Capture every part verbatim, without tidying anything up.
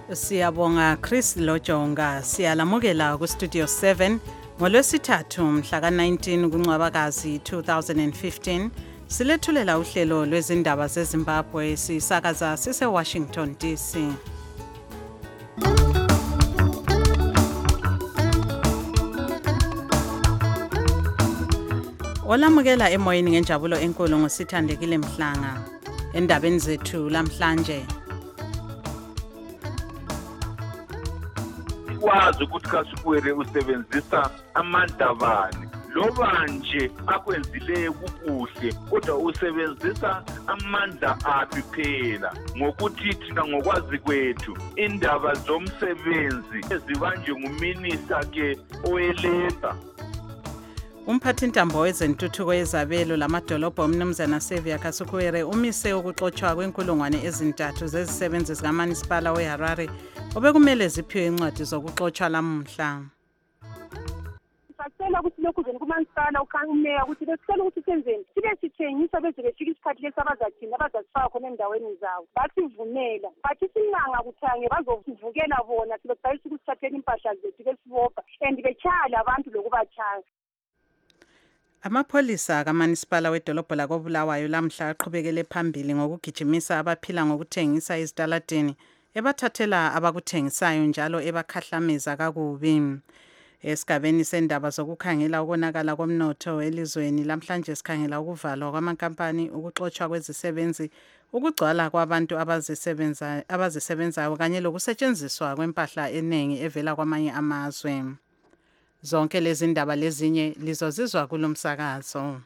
Siyabonga Chris Lojonga, siyalamukela ku Studio seven ngolwesithathu mhla ka nineteen kuNcwabakazi two thousand fifteen. Silethulela uhlelo lwezindaba zeZimbabwe sisakaza sise Washington D C. Olamukela emoyeni ngenjabulo enkulu ngosithandekile Mhlanga. Endabeni zethu lamhlanje wazi ukuthi kaSikwere usebenzisa amandla bani loba nje akwenzileyo kukuhle kodwa usebenzisa amandla aphi phela ngokuthi thina ngokwazi kwethu indaba zomsebenzi ezibanje nguminista ke oweLabour. Umphathintambo wezentuthuko yezabelo lamadolobha umnumzana Xavier Kasukuwere umise ukuxotshwa kwenkulungwane ezintathu zezisebenzi zikaManisipala weHarare obekumele ziphiwe incwadi zokuxotshwa lamuhla. Sicela ukuthi lokhu kuzeni kuManisipala ukhangeya ukuthi besicela ukuthi senzeni sibe sithengisa beze befika isikhathi lesabazathina abazasifaka khona endaweni zawo basivumela bathi sinanga kuthange bazovukela bona sibexayisa ukuthi sithathele impahla zethu besibopha and bechala abantu lokubachaya. Amapholisa kaManisipala wedolobho lakoBulawayo lamhla aqhubekele phambili ngokugijimisa abaphila ngokuthengisa izitaladeni ebathathela abakuthengisayo njalo ebakhahlameza kakubi. Esigabeni sendaba zokukhangela ukonakala komnotho elizweni lamhlanje sikhangela ukuvalwa kwamankampani, ukuxotshwa kwezisebenzi, ukugcwala kwabantu abazisebenza abazisebenzayo kanye lokusetshenziswa kwempahla eningi evela kwamanye amazwe. Zonke lezi ndaba lezinye lizozizwa kulomsakazo.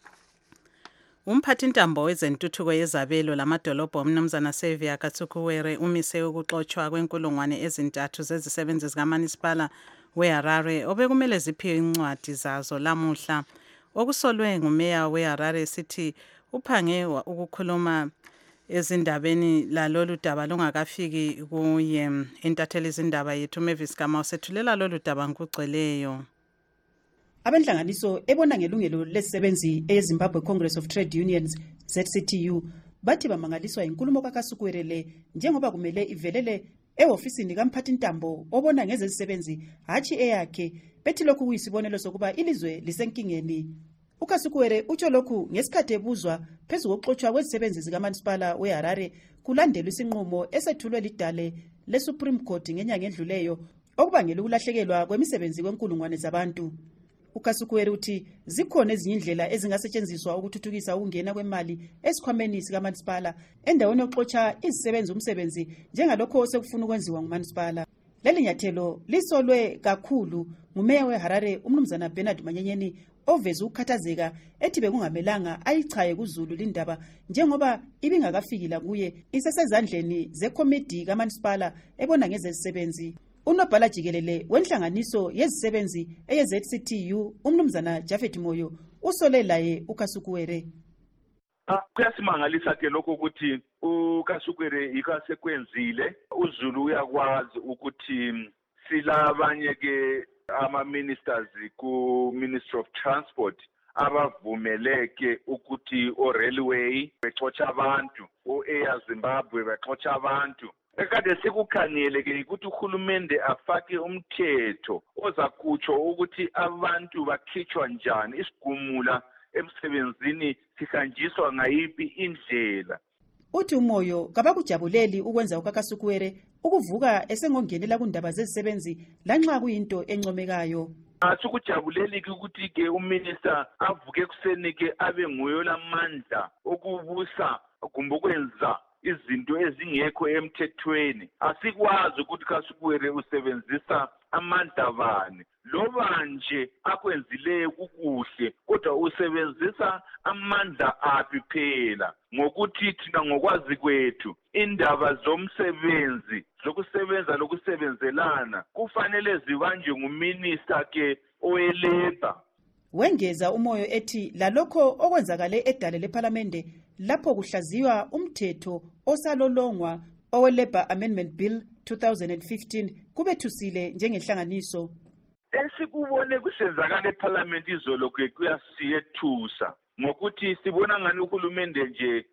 Umphathintambo wezentuthuko yezabelo lamadolobha umnumzana Xavier Kasukuwere umise ukuxotshwa kwenkulungwane ezintathu zezisebenzi zikaManisipala weHarare obekumele ziphiwe incwadi zazo lamuhla. Okusolwe ngumeya weHarare sithi uphange ukukhuluma ezindabeni lalolu daba lungakafiki kuye. Intatheli izindaba yethu Mavis Kama usethulela lolu daba ngokugcweleyo. Abenhlanganiso ebona ngelungelo lezisebenzi eZimbabwe Congress of Trade Unions Z C T U bathi bamangaliswa inkulumo kaKasukuwere njengoba kumele ivelele ehofisini kamphathintambo obona ngezezisebenzi hathi eyakhe bethi lokhu kuyisibonelo sokuba ilizwe lisenkingeni. uKasukuwere utsho lokhu ngesikhathi ebuzwa phezu kokuxotshwa kwezisebenzi zikaManisipala weHarare kulandelwa isinqumo esethulwe lidale leSupreme Court ngenyanga endluleyo okubangela ukulahlekelwa kwemisebenzi kwenkulungwane zabantu. uKasukuwere uthi zikhona ezinye indlela ezingasetshenziswa ukuthuthukisa ukungena kwemali esikhwameni sikaManisipala endaweni yokuxotsha izisebenzi umsebenzi njengalokho sekufuna ukwenziwa nguManisipala. Leli nyathelo lisolwe kakhulu ngumeya weHarare umnumzana Bernard Manyenyeni oveza ukukhathazeka ethi bekungamelanga ayichaye kuZulu lindaba njengoba ibingakafiki la kuye isesezandleni zekomiti kaManisipala ebona ngezezisebenzi. Unobhala jikelele wenhlanganiso yezisebenzi eye-Z C T U umnumzana Jafet Moyo usole laye uKasukuwere. Kuyasimangalisa ke lokho ukuthi uKasukuwere ikasekwenzile uZulu uyakwazi ukuthi silabanye ke ama ministers ku Ministry of Transport abavumeleke ukuthi o railway bexotsha abantu, o Air Zimbabwe bexotsha abantu. Ekade sikukhangele ke ukuthi uhulumende afake umthetho ozakutsho ukuthi abantu bakhitshwa njani, isigumula emsebenzini sihanjiswa ngayiphi indlela. Uthi uMoyo kabakujabuleli ukwenza uKasukuwere ukuvuka esengongenela kundaba zezisebenzi lanxa kuyinto encomekayo. Asikujabuleli ukuthi ke uminister avuke kuseni ke abe nguye lamandla okubusa kumbe ukwenza izinto ezingekho emthethweni. Asikwazi ukuthi uKasukuwere usebenzisa amandla bani loba nje akwenzileyo kukuhle kodwa usebenzisa amandla aphi phela ngokuthi thina ngokwazi kwethu indaba zomsebenzi zokusebenza lokusebenzelana kufanele zibanjwe nguminista ke oweLabour. Wengeza uMoyo ethi lalokho okwenzakale edale leParliament lapho kuhlaziywa umthetho osalolongwa oweLabour Amendment Bill two thousand fifteen kubethusile njengenhlanganiso. Esikubone kusenzakala eParliament izolo ke kuyasiyethusa ngokuthi sibona ngani uhulumende nje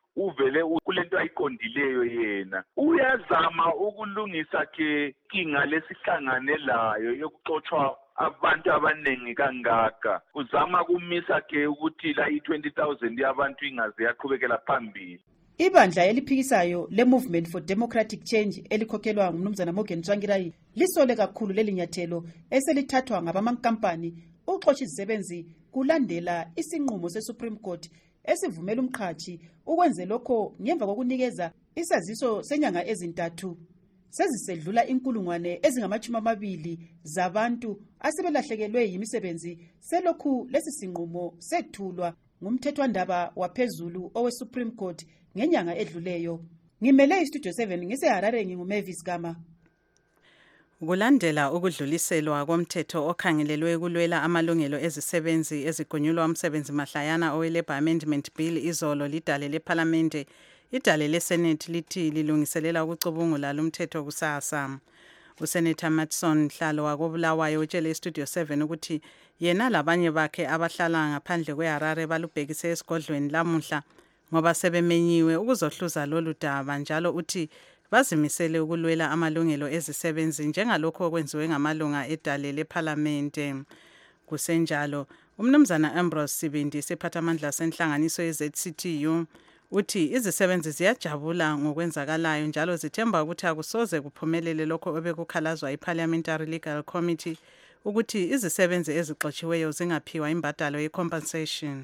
uvele kulento ayiqondileyo yena uyazama ukulungisa ke inkinga lesihlangane layo yokuxoxwa abantu abaningi kangaka uzama kumisa ke ukuthi la i-twenty thousand yabantu ingaze yaqhubekela phambili. Ibandla eliphikisayo le-Movement for Democratic Change elikhokhelwa ngumnumzana Morgan Tsvangirai lisole kakhulu leli nyathelo eselithathwa ngabamankampani ukuxotsha izisebenzi kulandela isinqumo se-Supreme Court esivumela umqhatshi ukwenze lokho ngemva kokunikeza isaziso senyanga ezintathu. Sezisedlula inkulungwane ezingamachumi amabili zabantu asebelahlekelwe yimisebenzi selokhu lesi sinqumo sethulwa ngumthethwandaba waphezulu owe-Supreme Court ngenyanga edluleyo. Ngimele iStudio seven ngiseHarare nginguMavis Gama. Kulandela ukudluliselwa komthetho okhangelelwe kulwela amalungelo ezisebenzi ezigunyulwa umsebenzi mahlayana owe-Labour Amendment Bill izolo lidale leParlamente, idale leSenate lithi lilungiselela ukucubungula lumthetho kusasa. USenator Matson Hlalo wakobulawayo utshele iStudio seven ukuthi yena labanye bakhe abahlala ngaphandle kweHarare balubhekise esigodlweni lamuhla ngoba sebemenyiwe ukuzohluza lolu daba, njalo uthi bazimisele ukulwela amalungelo ezisebenzi njengalokho okwenziwe ngamalunga edale leParlamente. Kusenjalo, umnumzana Ambrose Sibindi siphathamandla senhlanganiso ye-Z C T U uthi izisebenzi ziyajabula ngokwenzakalayo njalo zithemba ukuthi akusoze kuphumelele lokho obekukhalazwa iParliamentary Legal Committee ukuthi izisebenzi ezixotshiweyo zingaphiwa imbadalo ye-compensation.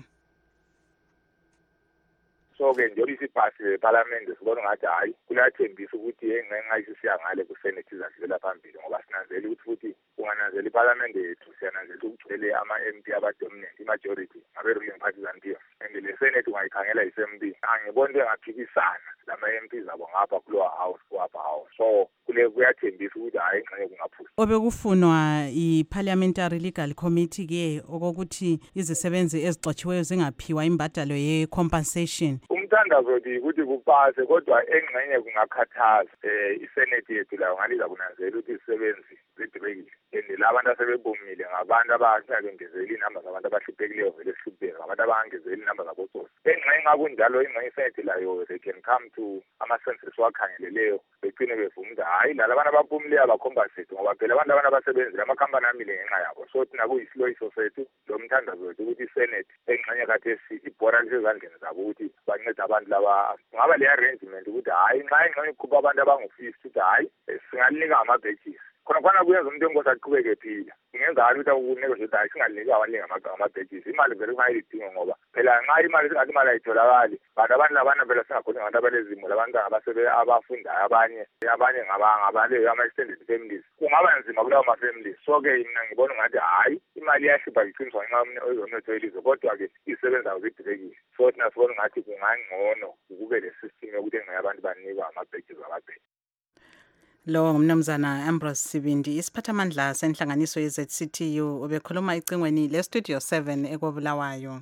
So-ke njengoba isipasi leParlamente sibona ngathi hayi kulathembisa ukuthi engengayisisiya ngale kuSenate izadlulela phambili ngoba sinanzela ukuthi futhi ungananzela iParlamente yethu siyananzela ukugcwele ama-M P abadominant imajority ngabe-ruling partisan P F and le Senate ungayikhangela i-S M B angiboni into engaphikisana lama-M P zabo ngapha kulowa house kuwapha house so kule kuyathembisa ukuthi hayi ingxenye kungaphuza. Obekufunwa i-Parliamentary Legal Committee ke okokuthi izisebenzi ezixotshiweyo zingaphiwa imbadalo ye-compensation. Umthandazo nje ukuthi kupase kodwa engxenye kungakhathaza eh iSenate yethu layo ngaliza kunanzela ukuthi izisebenzi zidibekile and labantu asebebomile ngabantu abangezeli inamba zabantu abahluphekile vele sihlupheka ngabantu abangezeli inamba zabotsosi. Engxenye ngakunjalo ingxenye iSenate layo they can come to ama-census wakhangeleleyo begcine bevuma hayi la labantu abaphumileyo abacompensate ngoba phela abantu abantu abasebenzi amakhampani amile ngenxa yabo so thina kuyisiloyiso sethu lo mthandazo wethu ukuthi iSenate engxenye kathesi ibhora lisezandleni zabo ukuthi bancede abantu laba ngaba le arrangement ukuthi hayi nxa ingxenye ikhupha abantu abangu-fifty ukuthi hayi singalinika ama-badges khona khona kuyenza umuntu enkosi aqhubeke phila ingenzakala ukuthi akunegotiate hayi singaliniki abaningi ama-badges imali vele kungayidingo ngoba phela nxa imali singathi imali ayitholakali bantu abantu labana phela singakhoni ngabantu abalezimo labantwana abasebe abafundayo abanye abanye ngabaleyo ama-extended families kungaba nzima kulawo ma-families so-ke mina ngibona ngathi hayi imali iyashipha iqiniswa ngenxa yomnotho welizwe kodwa-ke izisebenzi abo zidibekile so thina sibona ngathi kungangcono kube le system yokuthi engxenye abantu banikwa ama-badges abaphela. Lo ngumnumzana Ambrose Sibindi isiphathamandla senhlanganiso ye-Z C T U obekhuluma icingweni le-Studio seven ekobulawayo.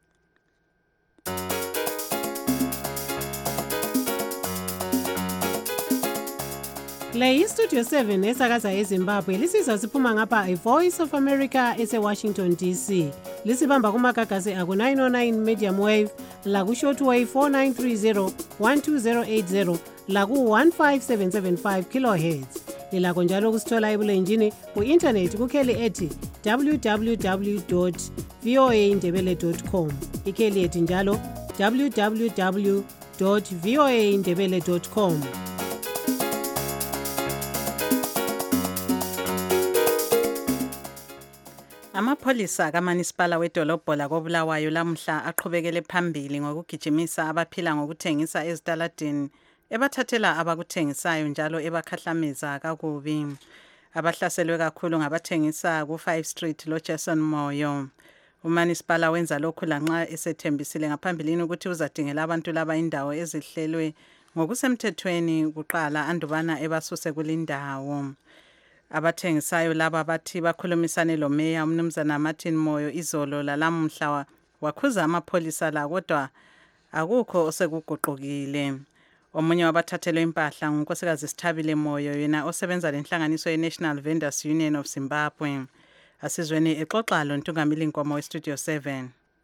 Le iStudio seven esakaza eZimbabwe lisizwa siphuma ngapha iVoice of America ese-Washington D C. Lisibamba kumagagasi aku nine oh nine medium wave, laku shortwave four nine three zero, one two zero eight zero, laku one five seven seven five kilohertz. Lilakho njalo kusithola ebulenjini ku-internet kukheli ethi w w w dot v o a ndebele dot com. Ikheli ethi njalo w w w dot v o a ndebele dot com. Amapholisa kaManisipala wedolobho lakobulawayo lamhla aqhubekele phambili ngokugijimisa abaphila ngokuthengisa ezitaladini ebathathela abakuthengisayo njalo ebakhahlameza kakubi. Abahlaselwe kakhulu ngabathengisa ku-five Street lo Jason Moyo. Umanisipala wenza lokhu lanxa esethembisile ngaphambilini ukuthi uzadingela abantu laba indawo ezihlelwe ngokusemthethweni kuqala andubana ebasuse kulindawo. Abathengisayo laba bathi bakhulumisane lo Mayor umnumzana Martin Moyo izolo lalamhla wakhuza amapholisa la kodwa akukho osekuguqukile. Omunye wabathathelwe impahla ngunkosikazi Sithabile Moyo yena osebenza lenhlanganiso ye-National Vendors Union of Zimbabwe. Asizweni exoxa lo Ntungamili Nkomo weStudio seven.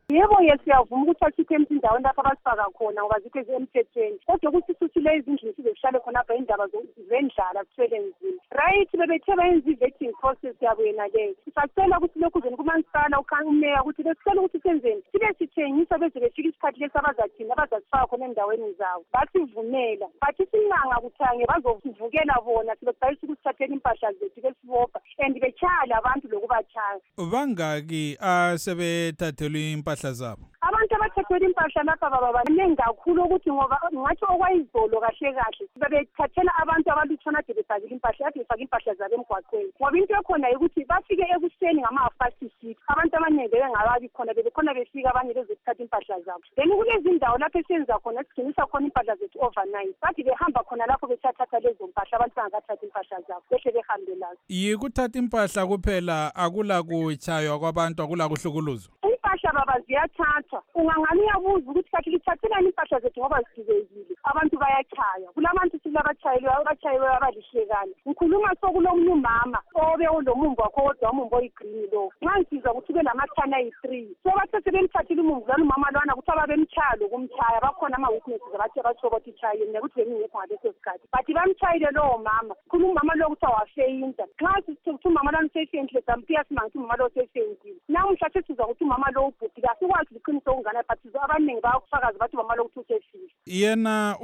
Yebo yesiyavuma ukuthi akhiphe endaweni lapho abasifaka khona ngoba zikho emthethweni kodwa ukuthi sisile izindlu sizohlale khona apha indaba zendlala kuthwele nzima right bebethe bayenza i-vetting process yabo yena leyo sisacela ukuthi lokhu zeni kumansipala umeya ukuthi besicela ukuthi senzeni sibe sithengisa beze befika isikhathi lesi abazathina abazasifaka khona endaweni zawo basivumela bathi sinanga kuthange bazosivukela bona sibexayisa ukuthi sithathele impahla zethu besibopha and betshaya abantu lokubachaya. Bangaki asebethathelwe impahla zabo? Abantu abathathelwe impahla lapha baba baningi kakhulu ukuthi ngoba ngathi okwayizolo kahle kahle bebethathela abantu abalutshwana ade befakile impahla ade befake impahla zabo emgwaqweni ngoba into ekhona ukuthi bafike ekuseni ngama-fast six abantu abaningi bebengababi khona bebekhona befika abanye bezothatha impahla zabo then kulezi ndawo lapho esenza khona esigcinisa khona impahla zethu overnight bathi behamba khona lapho besathatha lezo mpahla abantu bangakathathi impahla zabo behle behambe lazo. Yikuthatha impahla kuphela akula kutshaywa kwabantu akula kuhlukuluzwa? Impahla baba ziyathathwa ungangani uyabuza ukuthi kathi lithathelani impahla zethu ngoba zigibezile abantu bayachaya kulabantu silabatshayelwe abatshayelwe abalihlekana ngikhuluma sokulomunye umama obe ulomumbu wakho kodwa umumbu oyigreen lo nxa ngizizwa ukuthi ube lamathana ayi-three so bathe sebemthathile umumbu lwana umama lwana ukuthi ababemtshaya lokumtshaya bakhona ama-witnesses abathi abatsho ukuthi itshayile mina ukuthi bengingekho ngaleso sikhathi bathi bamtshayile lowo mama khuluma umama lo ukuthi awafeyinta nxa sithe ukuthi umama lwana usefeyintile sampiya simangithi umama lo usefeyintile namuhla sesizwa ukuthi umama lo ubhubhile asikwazi liqiniso okungana but abaningi bayakufakaza bathi umama lo ukuthi usefile. Yena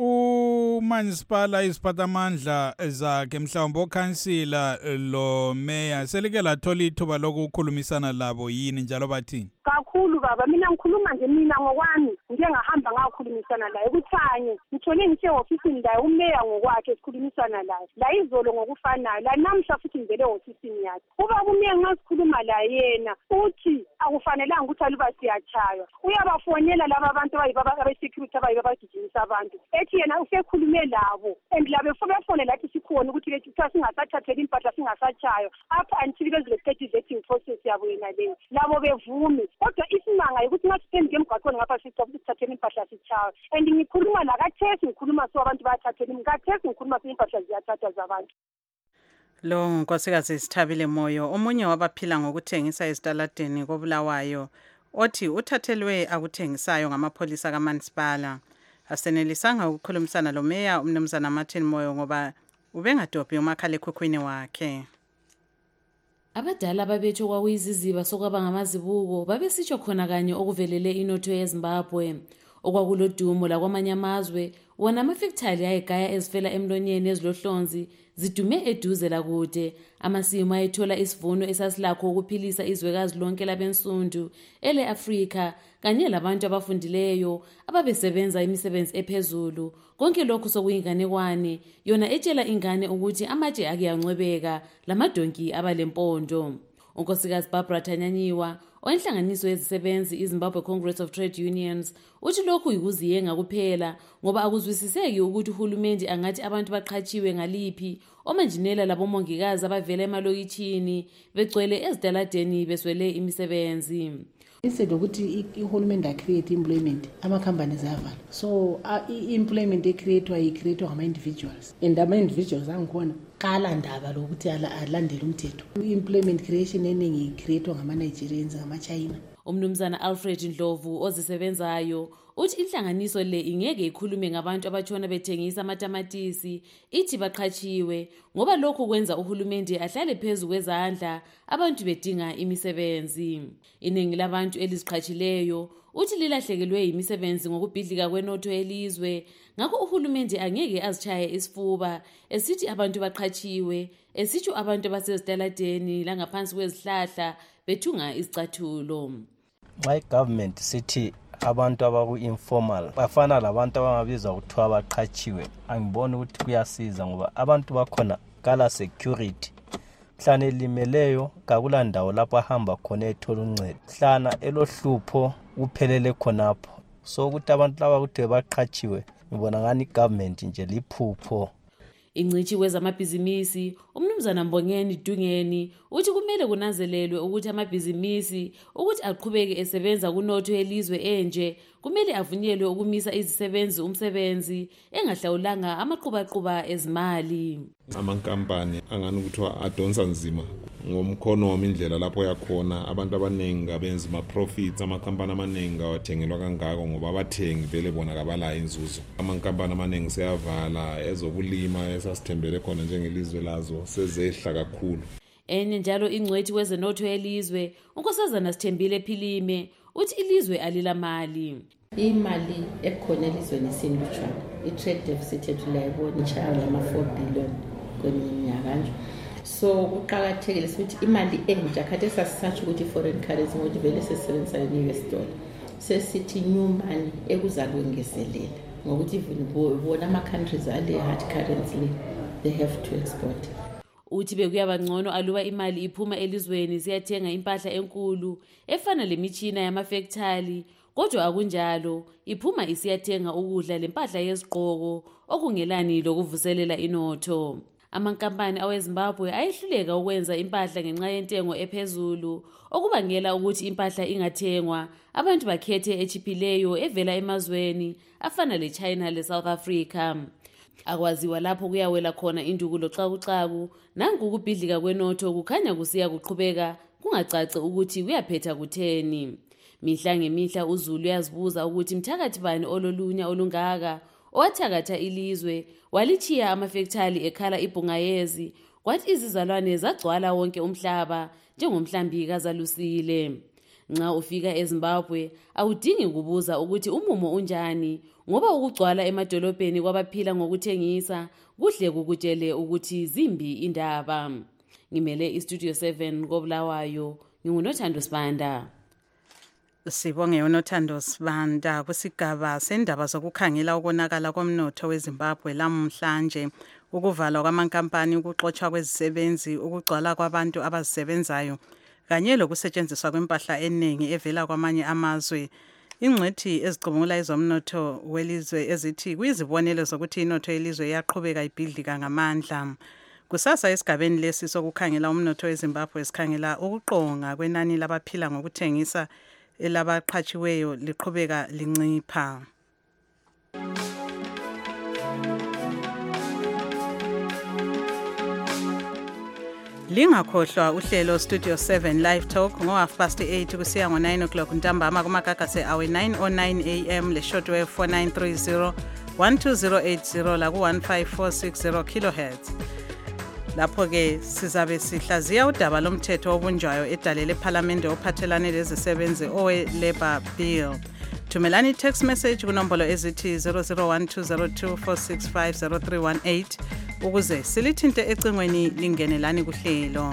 umanisipala iziphathamandla zakhe mhlawumbe okhansila lo meya selike lathola ithuba lokukhulumisana labo yini njalo bathini? Kakhulu baba mina ngikhuluma nje mina ngokwami ngike ngahamba ngakhulumisana laye kuthanye ngithole ngisehofisini laye umeya ngokwakhe sikhulumisana laye la izolo ngokufanayo la namhla futhi ngivele ehofisini yakhe kuba kumeya nxa sikhuluma la yena uthi akufanelanga ukuthi aluba siyachaywa uyabafonela laba abantu abe-security abayibo abagijimisa abantu ethi yena usekhulume labo and labo befone lathi sikhona ukuthi kuthiwa singasathatheli impahla singasatshaywa up until beze beqeda i-vetting process yabo yena leyo labo bevume kodwa isimanga yokuthi nxa siphenduke emgwaqweni ngapha sicaba ukuthi sithathele impahla sitshaywa and ngikhuluma lakathesi ngikhuluma so abantu bayathathela kathesi ngikhuluma so impahla ziyathathwa zabantu. Lo nkosikazi Sithabile Moyo omunye wabaphila ngokuthengisa ezitaladeni koBulawayo othi uthathelwe akuthengisayo ngamapholisa kaManisipala asenelisanga ukukhulumisana lo meya umnumzana Martin Moyo ngoba ubengadobhi umakhala ekhukhwini wakhe. Abadala babethu kwakuyiziziba sokwaba ngamazibuko babesitsho khona kanye okuvelele inotho yeZimbabwe okwakulodumo lakwamanye amazwe wona amafektali ayegaya ezifela emlonyeni ezilohlonzi zidume eduze lakude amasimo ayethola isivuno esasilakho ukuphilisa izwekazi lonke labensundu ele Afrika kanye labantu abafundileyo ababesebenza imisebenzi ephezulu konke lokhu sokuyinganekwane yona etshela ingane ukuthi amatshe akiyancwebeka lamadonki abalempondo. Unkosikazi Barbara Tanyanyiwa oinhlanganiso yezisebenzi iZimbabwe Congress of Trade Unions uthi lokhu yikuziyenga kuphela ngoba akuzwisiseki ukuthi uhulumende angathi abantu baqhatshiwe ngaliphi omanjinela labomongikazi abavela emalokitshini begcwele ezitaladeni beswele imisebenzi. Instead ukuthi ihulumende acreate employment ama-companies ayavala so i-employment ecreatwa icreatwa ngama-individuals and ama-individuals angikhona kala ndaba lokuthi alandele umthetho. I-employment creation eningi icreatwa ngama-Nigerians ngama-China. Umnumzana Alfred Ndlovu ozisebenzayo uthi inhlanganiso le ingeke ikhulume ngabantu abatshona bethengisa amatamatisi ithi baqhatshiwe ngoba lokhu kwenza uhulumende ahlale phezu kwezandla abantu bedinga imisebenzi. Iningi labantu eliziqhatshileyo uthi lilahlekelwe imisebenzi ngokubhidlika kwenotho elizwe ngakho uhulumende angeke azitshaye isifuba esithi abantu baqhatshiwe esitsho abantu abasezitaladeni langaphansi kwezihlahla bethunga izicathulo. My government sithi abantu abaku-informal bafana labantu abangabizwa kuthiwa abaqhatshiwe angiboni ukuthi kuyasiza ngoba abantu bakhona kala security hlana elimeleyo kakula ndawo lapho ahamba khona ethola uncedo hlana elohlupho uphelele khonapho so ukuthi abantu laba ukuthi baqhatshiwe ngibona ngani government nje liphupho. Ingcithi wezamabhizinisi umnumzana Mbongeni Dungeni uthi kumele kunanzelelwe ukuthi amabhizinisi ukuthi aqhubeke esebenza kunotho yelizwe enje kumele avunyelwe ukumisa izisebenzi umsebenzi engahlawulanga amaqhubaqhuba ezimali. Amankampani angani kuthiwa adonsa nzima ngomkhono wamindlela lapho yakhona abantu abaningi abenza ama profits amakhampani amaningi awathengelwa kangako ngoba abathengi vele bona kabala inzuzo. Amankampani amaningi seyavala ezokulima esasithembele khona njengelizwe lazo sezehla kakhulu. Enye njalo ingcwethi wezenotho yelizwe unkosazana Sithembile Philime uthi ilizwe alilamali. Imali ekhona elizweni sinlutshwana i-trade deficit yethu layibona ichaya ngama four billion kweminye iminyaka nje. So kuqakathekile ukuthi imali entsha kade sasisatsho ukuthi foreign currency ngokuthi vele sesebenzisa i-U S dollar sesithi new money ekuzakwengezelela ngokuthi bona ama-countries ale hard currency they have to export. Uthi bekuyaba ngcono aluba imali iphuma elizweni siyathenga impahla enkulu efana lemitshina yamafactory kodwa akunjalo iphuma isiyathenga ukudla lempahla yeziqhoko okungelani lokuvuselela inotho. Amankampani aweZimbabwe ayehluleka ukwenza impahla ngenxa yentengo ephezulu okubangela ukuthi impahla ingathengwa abantu bakhethe echiphileyo evela emazweni afana leChina leSouth Africa. Akwaziwa lapho kuyawela khona indukulo xakuxaku nanku ukubhidlika kwenotho kukhanya kusiya kuqhubeka kungacaci ukuthi kuyaphetha kutheni. Mihla ngemihla uZulu uyazibuza ukuthi mthakathi bani ololunya olungaka owathakatha ilizwe walichiya amafactory ekhala ibhungayezi kwathi izizalwane zagcwala wonke umhlaba njengomhlambi kazalusile. Nxa ufika eZimbabwe awudingi kubuza ukuthi umumo unjani ngoba ukugcwala emadolobheni kwabaphila ngokuthengisa kuhle kukutshele ukuthi zimbi indaba. Ngimele iStudio seven koBulawayo nginguNothando Sibanda. Sibonge uNothando Sibanda kusigaba sendaba zokukhangela ukonakala komnotho weZimbabwe lamhlanje ukuvalwa kwamankampani ukuxotshwa kwezisebenzi ukugcwala kwabantu abazisebenzayo kanye lokusetshenziswa kwempahla eningi evela kwamanye amazwe. Ingcwethi ezicubungula ezomnotho welizwe ezithi kuyizibonelo zokuthi inotho yelizwe yaqhubeka ibhidlika ngamandla. Kusasa esigabeni lesi sokukhangela umnotho weZimbabwe sikhangela ukuqonga kwenani labaphila ngokuthengisa elabaqhatshiweyo liqhubeka lincipha. Lingakhohlwa uhlelo Studio seven Live Talk ngo half past eight kusiya ngo nine o'clock ntambama kumagagase awe nine oh nine a m le shortwave four nine three zero one two zero eight zero la ku one five four six zero kilohertz. Lapho ke sizabe sihlaziya udaba lomthetho obunjwayo edalele eParliament ophathelane lezisebenzi owe Labour Bill. Thumelani text message kunombolo ezithi zero zero one two zero two four six five zero three one eight ukuze silithinte ecingweni lingenelani kuhlelo.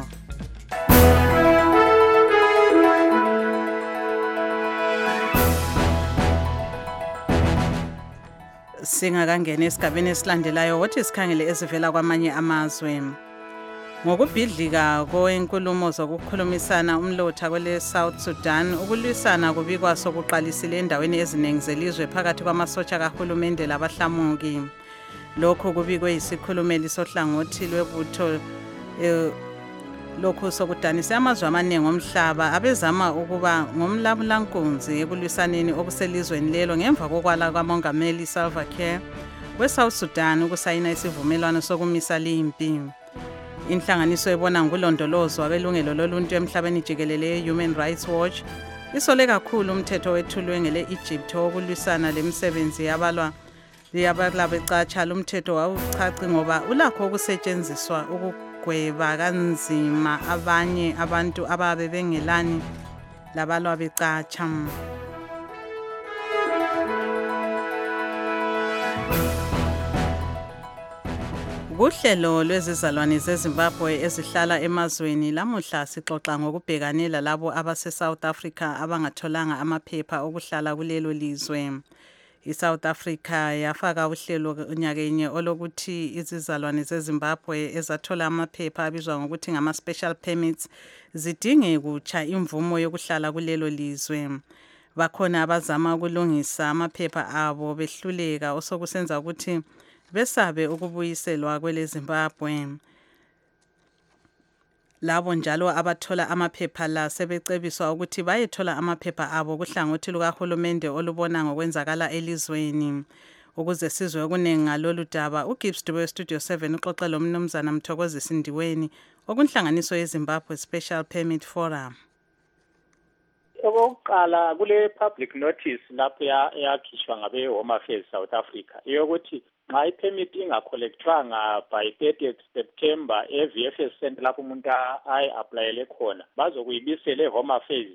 Singakangena esigabeni esilandelayo wothi sikhangele ezivela kwamanye amazwe. Ngokubhidlika kwenkulumo zokukhulumisana umlotha kwele South Sudan ukulwisana kubikwa sokuqalisile endaweni eziningi zelizwe phakathi kwamasotsha kahulumende labahlamuki. Lokho kubikwe isikhulumeli sohlangothi lwebutho eh, lokho sokudanisa amazwe amaningi omhlaba abezama ukuba ngomlabulankunzi ekulwisaneni okuselizweni lelo ngemva kokwala kwamongameli Salva Kiir weSouth Sudan ukusayina isivumelwano sokumisa limpi. Inhlanganiso ebona ngulondolozwa kwelungelo loluntu emhlabeni jikelele Human Rights Watch isole kakhulu umthetho wethulwe ngele Egypt wokulwisana lemisebenzi yabalwa yabala becatsha lumthetho wawuchaci ngoba ulakho ukusetshenziswa ukugweba kanzima abanye abantu ababe bengelani labalwa becatsha. Kuhlelo lwezizalwane zeZimbabwe ezihlala emazweni lamuhla sixoxa ngokubhekanela labo abase South Africa abangatholanga amaphepha okuhlala kulelo lizwe. ISouth Africa yafaka uhlelo unyakenye olokuthi izizalwane zeZimbabwe ezathola amaphepha abizwa ngokuthi ngama special permits zidinge kutsha imvumo yokuhlala kulelo lizwe. Bakhona abazama ukulungisa amaphepha abo behluleka osokusenza ukuthi besabe ukubuyiselwa kwele Zimbabwe. Labo njalo abathola amaphepha la sebecebiswa ukuthi bayethola amaphepha abo kuhlangothi lukahulumende olubona ngokwenzakala elizweni. Ukuze sizwe okuningi ngalolu daba, uGibbs Dube Studio seven uxoxe lo mnumzana Mthokozi Sindiweni okunhlanganiso yeZimbabwe Special Permit Forum. Okokuqala kule public notice lapho yakhishwa ngabe Home Affairs South Africa yokuthi nxa ipermit ingacollectwanga by thirtieth September e-V F S center lapho umuntu ayi-applyele khona bazokuyibisela e-Home Affairs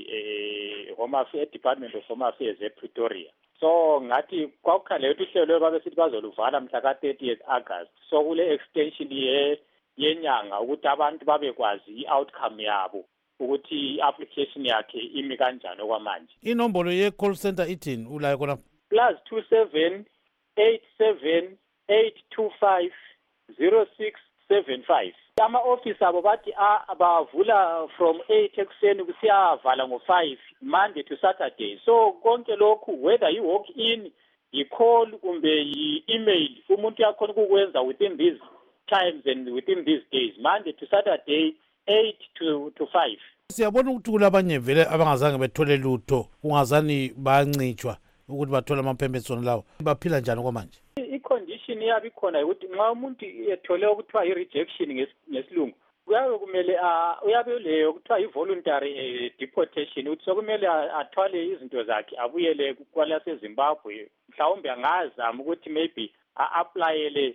eh Home Affairs Department of Home Affairs ePretoria. So ngathi kwakukhala ukuthi ihlelo babe sithi bazoluvala mhla ka thirtieth August. So kule extension ye yenyanga ukuthi abantu babekwazi i-outcome yabo ukuthi i-application yakhe imi kanjani okwamanje. Inombolo ye-call center ithini ulayo khona? plus two seven eight seven eight two five zero six seven five. Ama-office abo bathi bavula from eight ekuseni kusiyavala ngo-five Monday to Saturday. So konke lokhu whether you walk in, yi-call kumbe yi-email umuntu yakhona ukukwenza within these times and within these days, Monday to Saturday eight to to five. Siyabona ukuthi kulabanye vele abangazange bethole lutho ungazani bancitshwa ukuthi bathola ama-permits wona lawo baphila njani kwamanje. I-condition yabe ikhona ukuthi nxa umuntu ethole okuthiwa i-rejection ngesilungu uyabe kumele uyabe leyo kuthiwa i-voluntary deportation ukuthi sokumele athwale izinto zakhe abuyele kwalaseZimbabwe. Mhlawumbe angazama ukuthi maybe a-applyele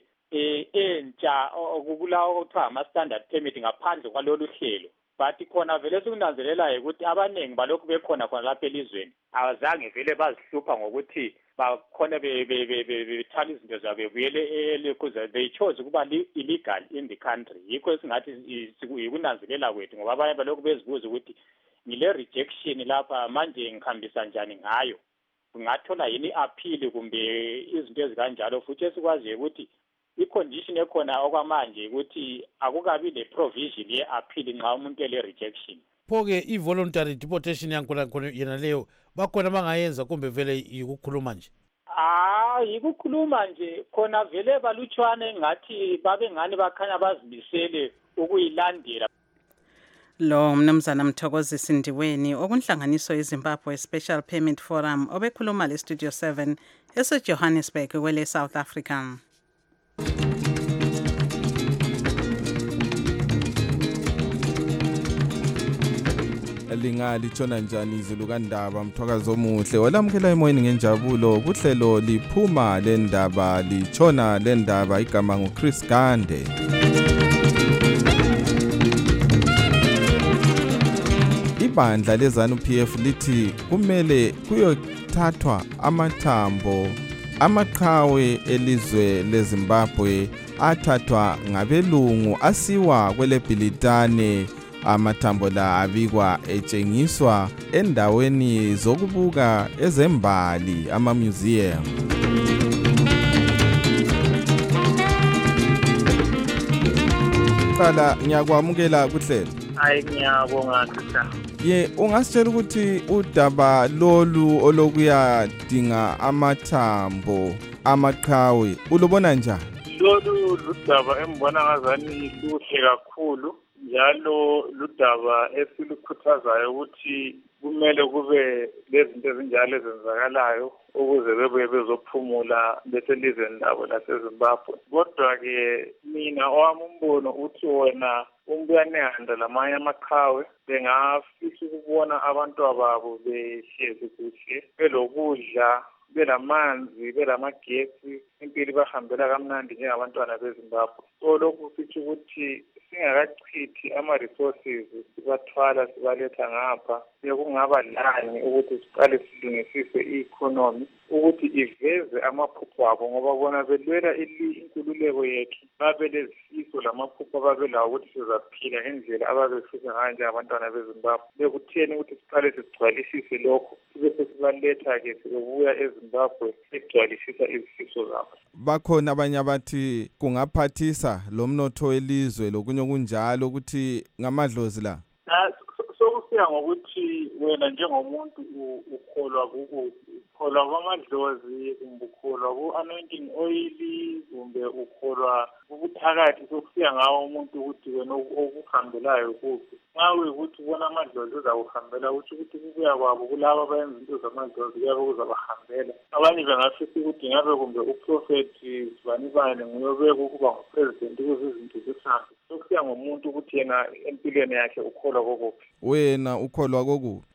entsha okulawo okuthiwa ama-standard permit ngaphandle kwalolu hlelo. But khona vele sikunanzelelayo ukuthi abaningi balokhu bekhona khona lapha elizweni abazange vele bazihlupha ngokuthi bakhona bethwala izinto zabo bebuyele elikuze they chose ukuba illegal in the country. Yikho singathi sikunanzelela kwethu ngoba abanye balokhu bezibuza ukuthi ngile rejection lapha manje ngihambisa njani ngayo, ngathola yini appeal kumbe izinto ezikanjalo. Futhi esikwaziyo ukuthi i-condition ekhona okwamanje ukuthi akukabi le provision ye-appeal nxa umuntu ele rejection. Pho-ke i-voluntary deportation yankhona khona yena leyo bakhona bangayenza kumbe vele yikukhuluma nje? Ah, yikukhuluma nje khona vele balutshwane ngathi babe ngani bakhanya bazimisele ukuyilandela. Lo mnumzana Mthokozi Sindiweni okunhlanganiso yeZimbabwe Special Permit Forum obekhuluma le Studio seven ese-Johannesburg kwele South Africa. Linga litshona njani izulu kandaba Mthwakazi omuhle walamukela emoyeni ngenjabulo kuhlelo liphuma lendaba litshona lendaba igama nguChris Gande. Ibandla lezanu P F lithi kumele kuyothathwa amathambo amaqhawe elizwe leZimbabwe athathwa ngabelungu asiwa kwele Bhilitane. Amathambo la abikwa etshengiswa endaweni zokubuka ezembali ama-museum. Qala ngiyakwamukela kuhlelo. Hayi ngiyabonga sisa. Ye ungasitshela ukuthi udaba lolu olokuyadinga amathambo amaqhawe ulubona njani? Lolu ludaba embona ngazani luhle kakhulu. Njalo ludaba esilukhuthazayo ukuthi kumele kube lezinto ezinjalo ezenzakalayo ukuze bebuye bezophumula beselizweni labo laseZimbabwe. Kodwa-ke mina owami umbono uthi wona umbuyanehanda lamanye amaqhawe bengafisa ukubona abantwababo behlezi kuhle belokudla belamanzi belamagesi impilo ibahambela kamnandi njengabantwana beZimbabwe. So lokhu sithi ukuthi singakachithi ama-resources sibathwala sibaletha ngapha bekungaba lani ukuthi siqale silungisise i-economy ukuthi iveze amaphupho abo ngoba bona belwela inkululeko yethu babelezifiso lamaphupho ababelawo ukuthi sizaphila ngendlela ababefisa ngayo njengabantwana beZimbabwe. Bekutheni ukuthi siqale sigcwalisise lokho sibe sesibaletha-ke sibebuya eZimbabwe sigcwalisisa izifiso zabo. Bakhona abanye abathi kungaphathisa lo mnotho welizwe lokunye okunjalo ukuthi ngamadlozi la. Sokusiya ngokuthi wena njengomuntu ukholwa kuko ukholwa kwamadlozi kumbe ukholwa ku-anointing oil kumbe ukholwa ubuthakathi sokusiya ngawo umuntu ukuthi wena okuhambelayo kuphi. Nxa kuyikuthi ubona amadlozi uzakuhambela ukuthi ukuthi kubuya kwabo kulabo abayenza into zamadlozi kuyabe kuzabahambela. Abanye bengafisa ukuthi ngabe kumbe uprofethi sibanibane nguye obeka ukuba ngupresident ukuze izinto zihambe. Sokusiya ngomuntu ukuthi yena empilweni yakhe ukholwa kokuphi. Wena ukholwa kokuphi?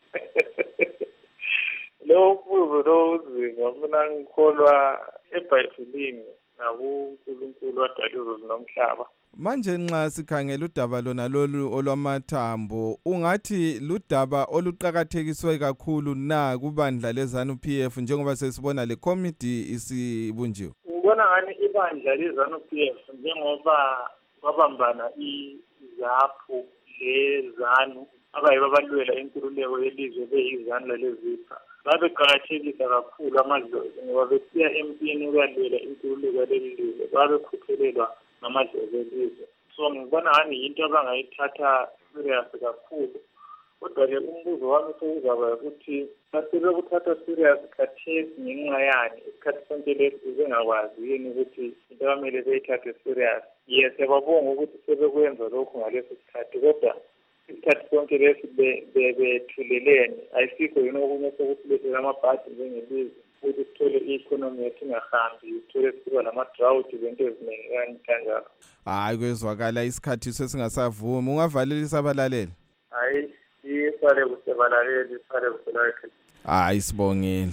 Lo kuzo lo uzinga mina ngikholwa eBhayibhelini nakuNkulunkulu wadala izulu nomhlaba. Manje nxa sikhangela udaba lona lolu olwamathambo ungathi ludaba oluqhakathekiswe kakhulu na kubandla leZANU P F njengoba sesibona le committee isibunjiwe. Ngibona ngani ibandla leZANU P F njengoba babambana izaphu leZANU abayibo abalwela inkululeko yelizwe beyizanu lalezipha. Babeqakathekisa kakhulu amadlozi ngoba besiya empini ukuyalwela inkululeko yelizwe babekhuthelelwa ngamadlozi elizwe. So ngibona ngani yinto abangayithatha serious kakhulu. Kodwa ke umbuzo wami sokuzaba ukuthi basebekuthatha serious khathesi ngenxa yani isikhathi sonke lesi bengakwazi yini ukuthi into akamele beyithathe serious. Yes, babonga ukuthi sebekwenza lokho ngaleso sikhathi kodwa isikhathi sonke lesi bethuleleni ayisikho yini okunye sokusilethela amabhadi njengelizwe ukuthi sithole i-economy yethu ingahambi sithole siba lama-drought izinto eziningi kanjalo. Hayi kwezwakala isikhathi sesingasavumi ungavalelisa abalaleli. Hayi isale kusebalaleli isale kusebalaleli. Hayi sibongile.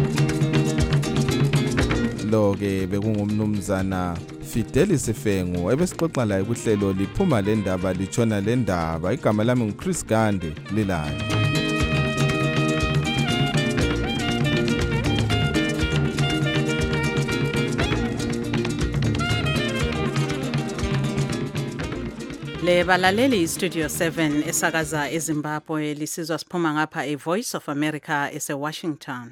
Lo-ke bekungumnumzana Fidelis Fengu ebesixoxa laye kuhlelo liphuma le ndaba litshona le ndaba. Igama lami nguChris Gande lilayo. Le balaleli Studio seven esakaza eZimbabwe lisizwa siphuma ngapha e Voice of America ese Washington.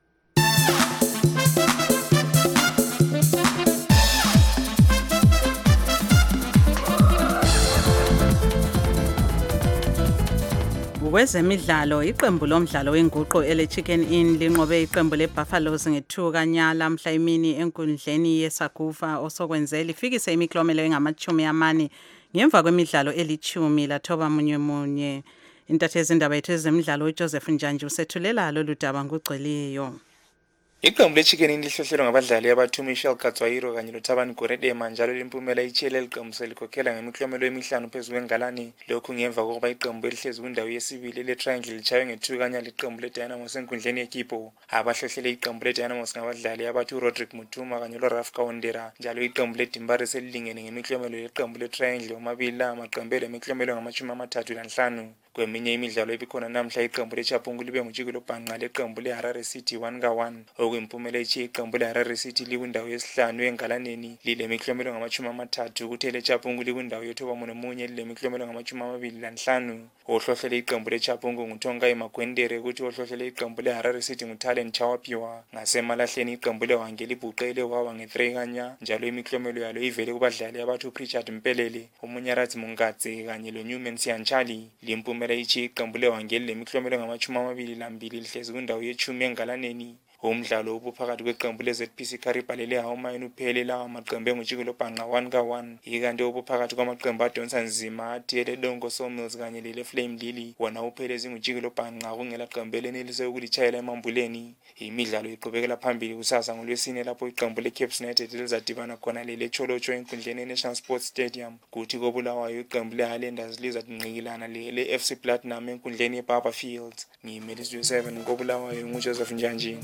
Kwezemidlalo iqembu lomdlalo wenguqu ele Chicken Inn linqobe iqembu leBuffaloes ngethu kanyala mhla imini enkundleni yeSakuva osokwenzela ifikise imiklomelo engamachumi amane ngemva kwemidlalo elichumi lathoba munye munye. Intathezi indaba yethu ezemidlalo uJoseph Njanje usethulela lolu daba ngugcweleyo. Iqembu leChicken Inn lihlohlelwa ngabadlali abathu Michelle Katswayiro kanye loThabani Goredema njalo limpumela ichele liqembu selikhokhela ngemiklomelo emihlanu phezulu kwengalani. Lokhu ngemva kokuba iqembu elihlezi kwindawo yesibili leTriangle lichaywe ngethu kanya liqembu leDynamos enkundleni yeKipo. Abahlohlele iqembu leDynamos ngabadlali abathu Rodrick Mutuma kanye loRaf Kaondera njalo iqembu leDimbare selilingene ngemiklomelo yeqembu leTriangle omabili amaqembu emiklomelo ngamachumi amathathu lanhlanu. Kweminye imidlalo ebikhona namhla iqembu leChapungu libe ngujikelo bhanqa leqembu leHarare City one ka one. Okuyimpumela ichi iqembu leHarare City likwindawo yesihlanu engalaneni lile miklomelo ngamachumi amathathu kuthi leChapungu likwindawo yethoba nomunye lile miklomelo ngamachumi amabili lanhlanu. Ohlohlele iqembu leChapungu nguTongai Magwendere kuthi ohlohlele iqembu leHarare City nguTalent Chawapiwa. Ngasemalahleni iqembu leWangeli Buqele wawa nge-three kanya njalo imiklomelo yalo ivele kubadlali abathu Richard Mpelele, uMunyarazi Mungatse kanye loNewman Siyanchali. Limpumela ichi iqembu leWangeli lemiklomelo ngamachumi amabili lambili lihlezi kwindawo yechumi engalaneni. Umdlalo ubuphakathi kweqembu leZ P C Karibale leHawamayini uphele lawa maqembu engujikelo bhanqa one ka one. Ikanti obuphakathi kwamaqembu adonsa nzima athiyele Dongo Sawmills kanye lele Flame Lily wona uphele zingujikelo bhanqa kungela qembu elenelise ukulichayela emambuleni. Imidlalo iqhubekela phambili kusasa ngolwesine lapho iqembu leCape United lizadibana khona lele Cholocho enkundleni yeNational Sports Stadium. Kuthi kobulawayo iqembu leHighlanders lizadingqikilana lele F C Platinum enkundleni yeBarber Fields. Ngimeli Studio seven kobulawayo nguJoseph Njanje.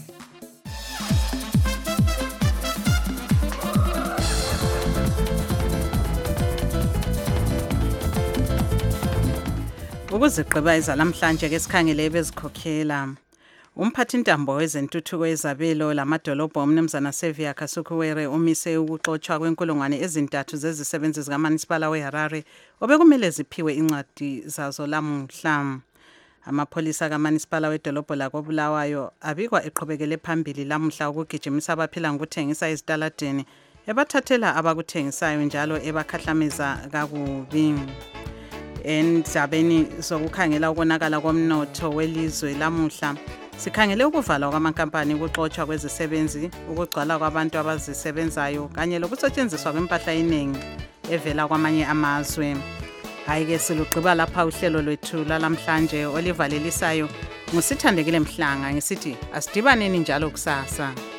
Ukuzigqiba izalamhlanje ke sikhangele ebezikhokhela. Umphathintambo wezentuthuko ezabelo lamadolobho umnumzana Sevia Kasukuwere umise ukuxoxwa kwenkulungwane ezintathu zezisebenzi zikaMunicipal weHarare obekumele ziphiwe incwadi zazo lamuhla. Amapholisa kaMunicipal wedolobho lakoBulawayo abikwa eqhubekele phambili lamuhla ukugijimisa abaphila ngokuthengisa ezitaladeni ebathathela abakuthengisayo njalo ebakhahlameza kakubi. Endzabeni zokukhangela ukonakala komnotho welizwe lamuhla Sikhangele ukuvalwa kwamankampani, ukuxotshwa kwezisebenzi, ukugcwala kwabantu abazisebenzayo kanye lokusetshenziswa kwempahla eningi evela kwamanye amazwe. Hayi-ke silugqiba lapha uhlelo lwethu lalamhlanje olivalelisayo ngusithandekile Mhlanga ngisithi asidibaneni njalo kusasa.